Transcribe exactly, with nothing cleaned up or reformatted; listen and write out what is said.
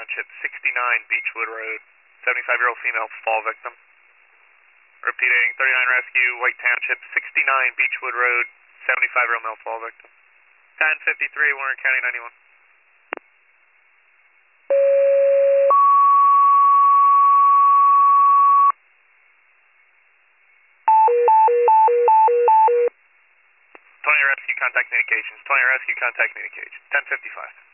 Township, sixty-nine Beechwood Road, seventy-five-year-old female fall victim. Repeating, thirty-nine Rescue, White Township, sixty-nine Beechwood Road, seventy-five-year-old male fall victim. ten fifty-three, Warren County ninety-one. twenty Rescue, contact communications. twenty Rescue, contact communications. ten fifty-five.